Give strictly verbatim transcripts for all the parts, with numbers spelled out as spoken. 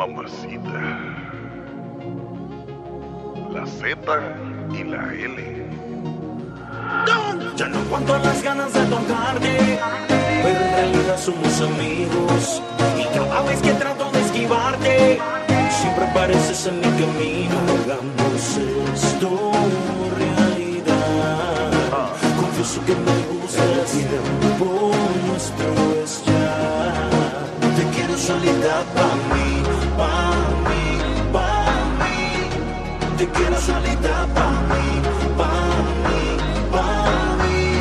mamacita. La Z y la L. Ya no aguanto las ganas de tocarte, pero en realidad somos amigos. Y cada vez que trato de esquivarte, siempre apareces en mi camino. Hagamos esto realidad. Confieso que me gusta el tiempo nuestro es ya. Te quiero solita pa' mí, pa' mí, pa' mí. Te quiero solita pa' mí, pa' mí, pa' mí.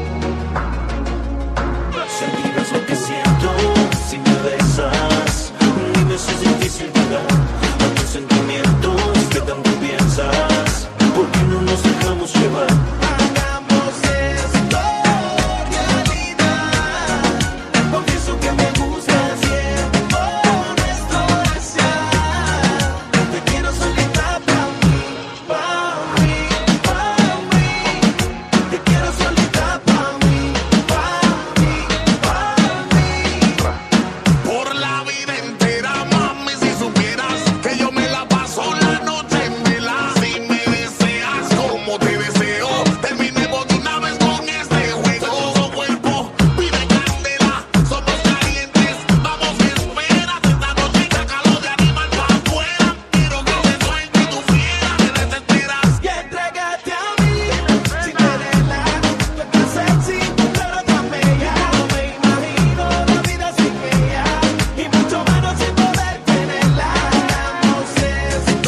Sentirás lo que siento si me besas. Dime si es difícil llegar a tus sentimientos que tanto piensas. ¿Por qué no nos dejamos llevar? Hagamos esto realidad. Confieso que me gusta el tiempo nuestro es ya. Te quiero solita pa' mí, pa' mí, pa' mí. Te quiero solita pa' mí, pa' mí, pa' mí. Por la vida entera, mami, si supieras que yo me la paso la noche en vela. Si me deseas como te deseo, terminemos de una vez con este juego. Todo cuerpo pide candela, somos calientes, vamos que esperas. Esta noche sácalo de animal pa' afuera. Quiero que te suelte tu fiera, te desesperas. Y entrégate a mí, si te relajas, tú estás sexy, pero tan bella. No me imagino la vida sin ella, y mucho menos sin poder tenerla. Hagamos esto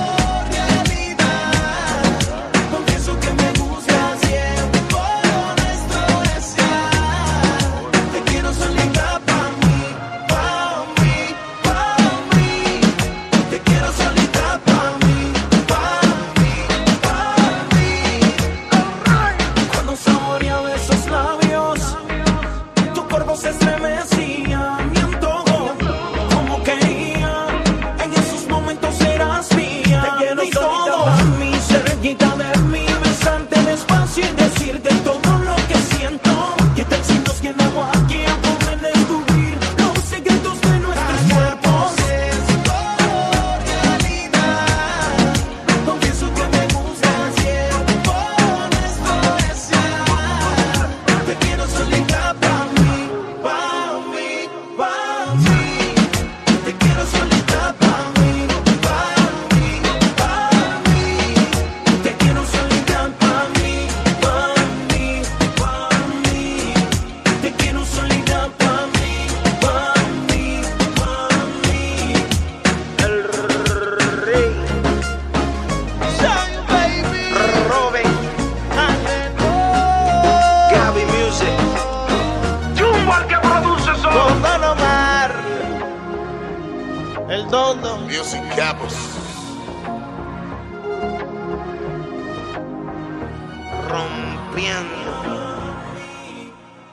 realidad. Confieso que me gusta tiempo nuestro es ya. Te quiero solita pa' mí, pa' mí, pa' mí. Te quiero solita pa' mí, pa' mí, pa' mí. Cuando saboreaba esos labios, tu cuerpo se estremecía, mi antojo, como quería. En esos momentos eras mía. Te quiero y todo a mí, cerquita de mí, besarte despacio y decirte todo lo que siento. Que tal si nos quedamos aquí a poder descubrir los secretos de nuestros cuerpos? Esto realidad. Confieso que me gusta el tiempo nuestro es ya. Te quiero solita pa' mí, pa' mí, pa' mí. Te quiero solita pa' mí, pa' mí, pa' mí. Te quiero solita pa' mí, pa' mí, pa' mí. Te quiero solita pa' mí, pa' mí, pa' mí. El rey. Shine, baby. Robin. Gaby Music. Jumbo el que produce eso. Con Don Omar. El Dondo. Music Capos. Rompiendo.